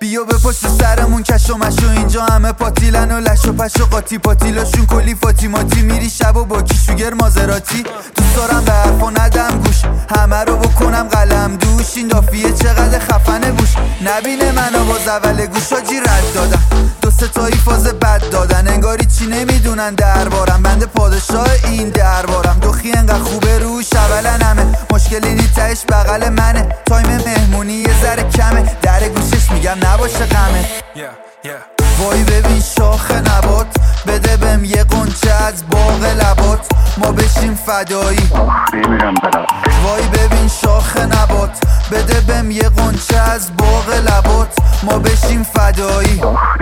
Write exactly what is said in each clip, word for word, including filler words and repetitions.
بیا به پشت سرمون کش و مشو، اینجا همه پاتیلن و لش و پش و قاطی پاتیلاشون کلی فاطیماتی. میری شب و با کیشوگر مازراتی، دوست دارم به حرفا ندم گوش، همه رو بکنم قلم دوش. این دافیه چقدر خفنه بوش، نبینه منو باز اول گوش آجی رد دادم. دو سه تایی فاز بد دادن، انگاری چی نمیدونن دربارم، بنده پادشاه این دربارم. دوخی انقدر خوبه روش اولن همه، مشکلی نی تهش بغل منه. تایم مهمونی یه ذره کمه، در گوشش میگم نباشه غمه. yeah, yeah. وای ببین شاخ نبات، بده بهم یه قنچه از باغ لبات، ما بشیم فدایی. وای ببین شاخ نبات، بده بهم یه قنچه از باغ لبات، ما بشیم فدایی.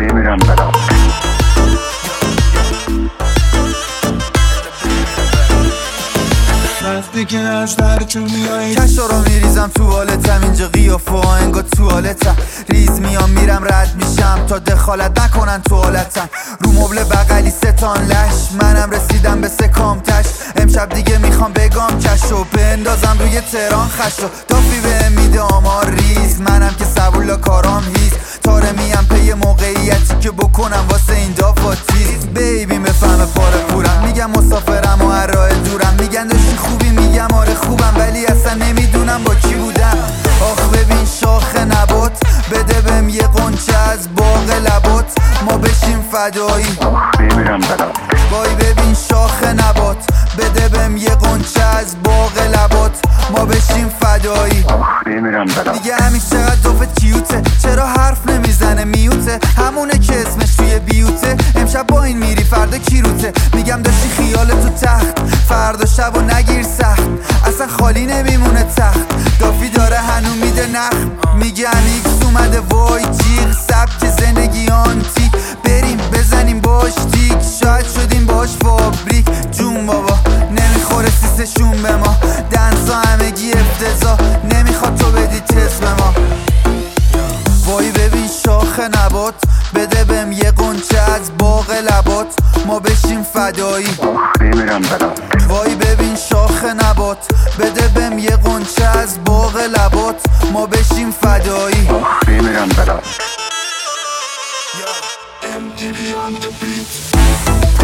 وقتی که از در تو میایی کشا رو میریزم تو حالتم، اینجا قیافه ها انگار توالتم. ریز میام میرم رد میشم تا دخالت نکنن تو حالتم. رو مبل بغلی ستان لش، منم رسیدم به سکام تش. امشب دیگه میخوام بگام کشو بندازم روی تهران خشو. دافی به میده آمار ریز، منم که سبولا کارام هیز. تاره میم پی موقعیتی که بکنم واسه این دافا تیز. بیبی مفهمه پاره پورم، میگم مسافرم و هر راه دورم. میگن داشتی خوبی، میگم آره خوبم، ولی اصلا نمیدونم با کی بودم. آخ ببین شاخ نبات، بده بهم یه قنچه از باغ لبات، ما بشیم فدایی. وای ببین شاخ نبات، بده بهم یه قنچه از باغ لبات، ما بشیم فدایی. دیگه همین چقدر دافت کیوته، چرا حرف نمیزنه میوته، همونه که اسمش توی بیوته. امشب با این میری فردا کیروته، میگم داشتی خیال تو تخت، فردا شب و نگیر سخت، اصلا خالی نمیمونه تخت. دافی داره هنو میده نخ، میگه ایکس اومده وای جیغ، سبک زندگی آنتیک، بریم بزنیم باش تیک، شاید شدیم باش فابریک. جون بابا نمیخوره سیسشون به ما، دنسا همگی افتضاح، نمیخواد تو بدی تست به ما. وای ببین شاخ نبات، بده بهم یه قنچه از باغ لبات، ما بشیم فدایی. وای ببین شاخ نبات، بده بهم یه قنچه از باغ لبات، ما بشیم فدایی. M T V on the beat.